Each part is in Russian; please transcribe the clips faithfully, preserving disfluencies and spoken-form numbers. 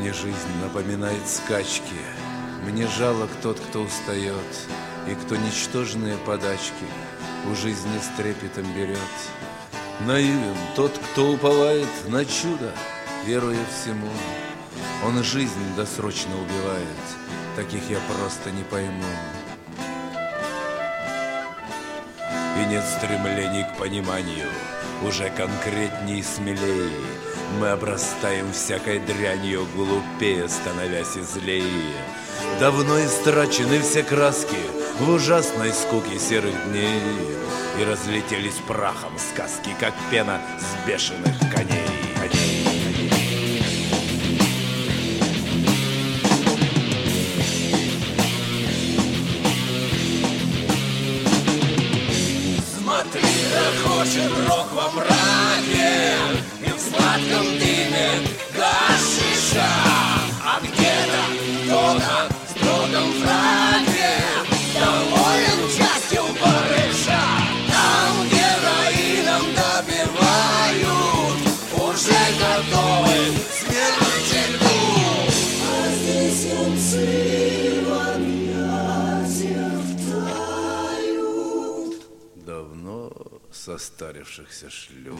Мне жизнь напоминает скачки, мне жалок тот, кто устает, и кто ничтожные подачки у жизни с трепетом берет. Наивен тот, кто уповает на чудо, веруя всему. Он жизнь досрочно убивает, таких я просто не пойму. И нет стремлений к пониманию, уже конкретней и смелее. Мы обрастаем всякой дрянью, глупее становясь и злее. Давно истрачены все краски в ужасной скуке серых дней, и разлетелись прахом сказки, как пена с бешеных коней. Смотри, да хочет рок во мраке и в сладком дыме гашиша, а где-то кто-то в строгом фраке доволен частью барыша. Там героином добивают, уже готовы смерти льду. А здесь юнцы в объятиях тают. Давно состарившихся шлюх.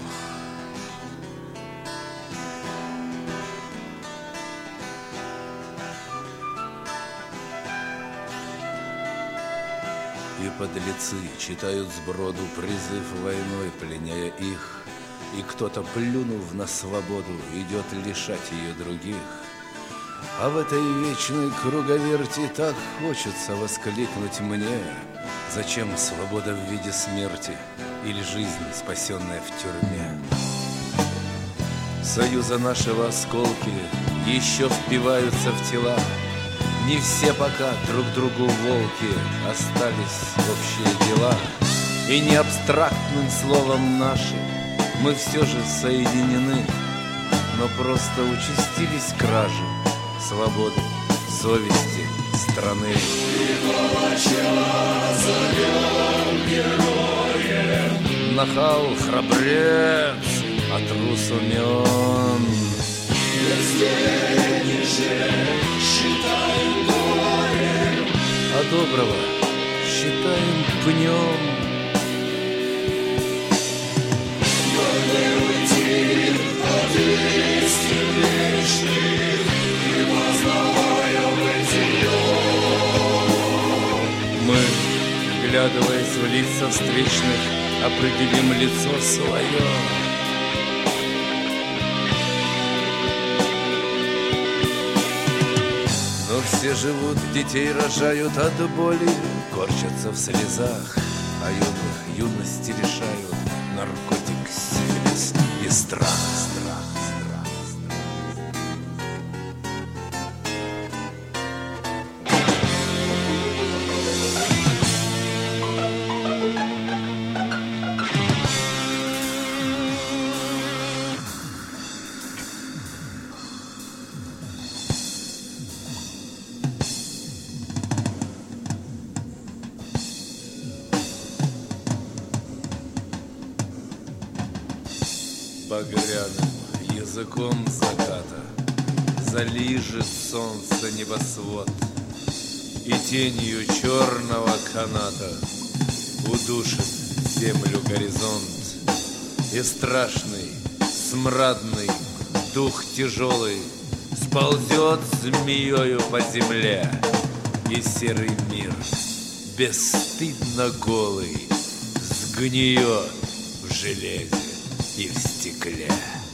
И подлецы читают сброду призыв войной, пленяя их. И кто-то, плюнув на свободу, идет лишать ее других. А в этой вечной круговерти так хочется воскликнуть мне: зачем свобода в виде смерти или жизнь, спасенная в тюрьме? Союза нашего осколки еще впиваются в тела. Не все пока друг другу волки, остались общие дела. И не абстрактным словом нашим мы все же соединены, но просто участились кражи свободы, совести, страны. И палача зовем героем, Нахал храбрец, а трус умен. везде ниже считаем горем, А доброго считаем пнем. но не уйти от истин вечных и познавая бытие. Мы, вглядываясь в лица встречных, определим лицо свое. Но все живут, детей рожают от боли, корчатся в слезах, а юных юности лишают наркотик, сифилис и страх, страх, страх, страх. Багряным языком заката залижет солнце небосвод, и тенью черного каната удушит землю горизонт. И страшный, смрадный дух тяжелый сползет змеёю по земле, и серый мир, бесстыдно голый, сгниет в железе и в стекле.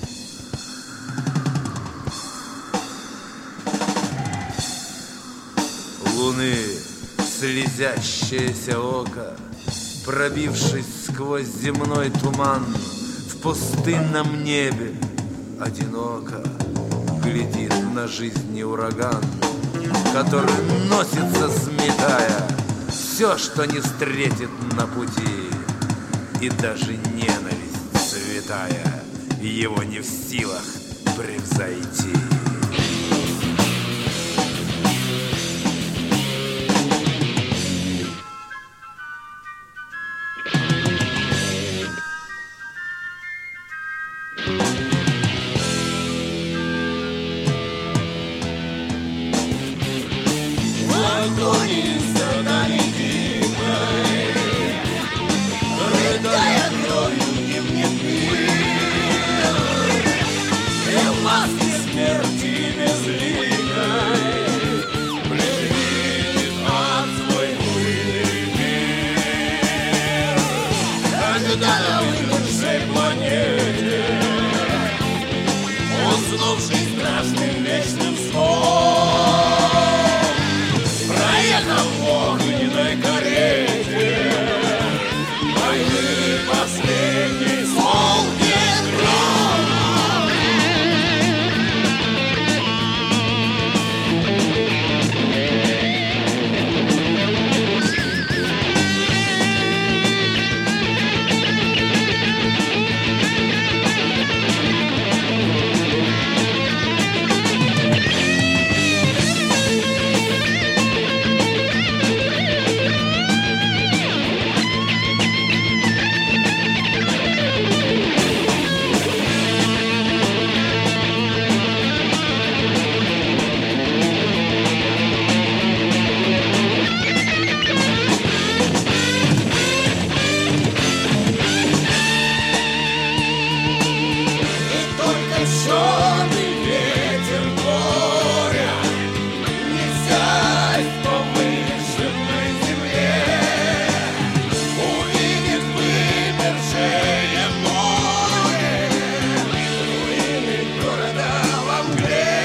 Луны слезящееся око, пробившись сквозь земной туман, в пустынном небе одиноко глядит на жизни ураган, который носится, сметая все, что не встретит на пути, и даже ненависть святая его не в силах превзойти. ставший страшным вечным сном, проехал в огненной карете войны последний звонкий гром. Черный ветер горя не взять по выжженной земле, увидит вымершее море, руины города во мгле.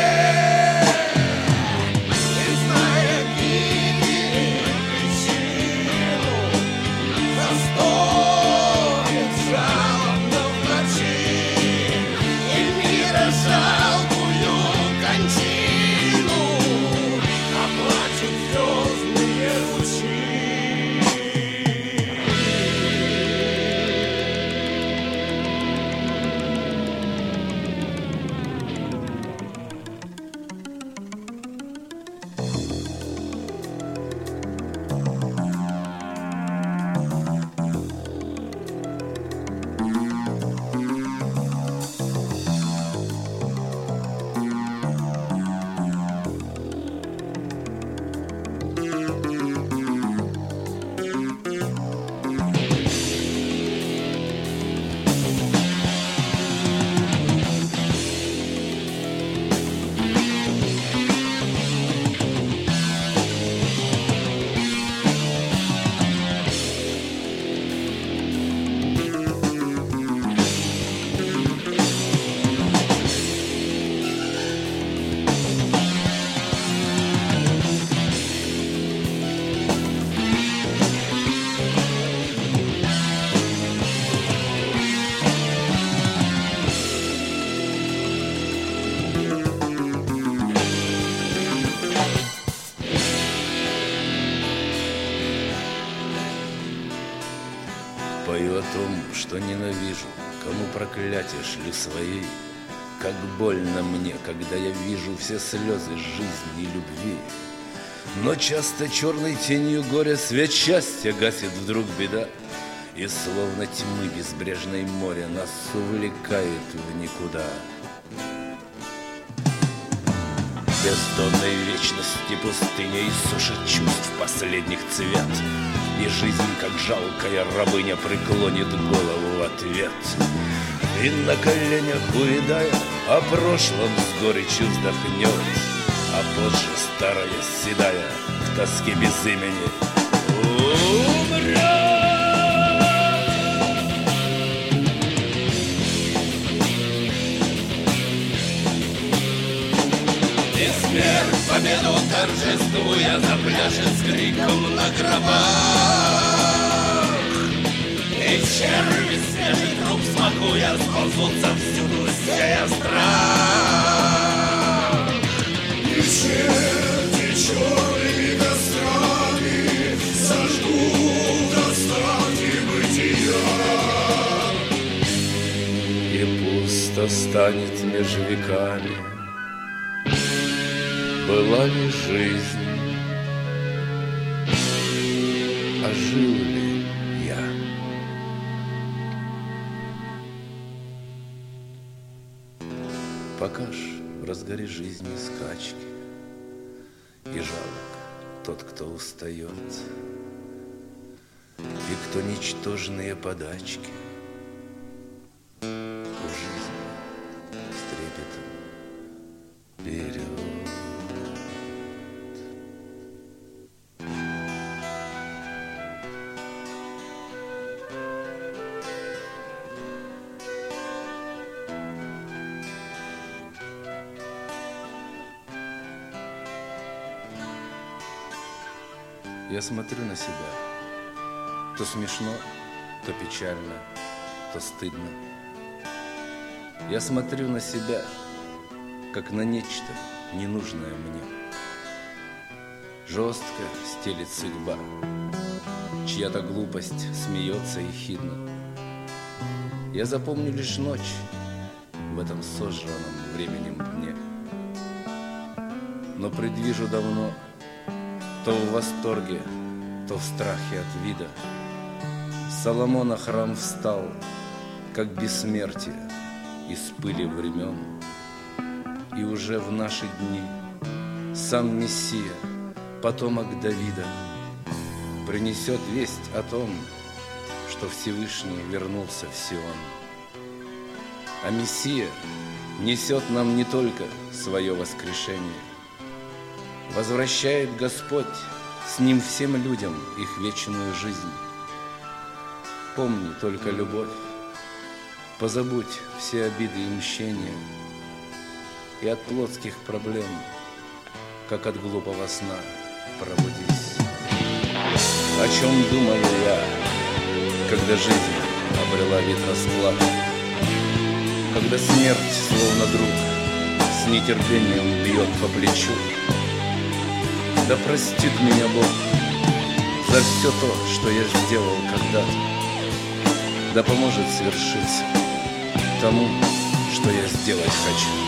И зная гибели причину, застонет жалобно в ночи жалкую кончину, оплачут звездные лучи. Пою о том, что ненавижу, кому проклятие шлю своей. Как больно мне, когда я вижу все слезы жизни и любви. Но часто черной тенью горя свет счастья гасит вдруг беда, и словно тьмы безбрежной море нас увлекает в никуда. Бездонной вечности пустыня иссушит чувств последних цвет, и жизнь, как жалкая рабыня, преклонит голову в ответ. И на коленях увядая, о прошлом с горечью вздохнет, а позже старая седая в тоске без имени умрет. Смерть победу торжествуя запляшет с криком на гробах, и черви свежий труп смакуя сползутся всюду, сея страх. И черти черными кострами сожгут остатки бытия, и пусто станет меж веками. Была ли жизнь, а жил ли я? Пока ж в разгаре жизни скачки, и жалок тот, кто устает, и кто ничтожные подачки в жизни с трепетом берет. Я смотрю на себя. То смешно, то печально, то стыдно. Я смотрю на себя, как на нечто ненужное мне. Жестко стелит судьба, чья-то глупость смеется ехидно. Я запомню лишь ночь в этом сожранном временем дне. Но предвижу давно, то в восторге, то в страхе от вида, Соломона храм встал, как бессмертие из пыли времен. И уже в наши дни сам Мессия, потомок Давида, принесет весть о том, что Всевышний вернулся в Сион. А Мессия несет нам не только свое воскрешение. Возвращает Господь с Ним всем людям их вечную жизнь. Помни только любовь, позабудь все обиды и мщения, и от плотских проблем, как от глупого сна, пробудись. О чем думаю я, когда жизнь обрела вид расклада, когда смерть, словно друг, с нетерпением бьет по плечу? Да простит меня Бог за все то, что я сделал когда-то, да поможет свершиться тому, что я сделать хочу.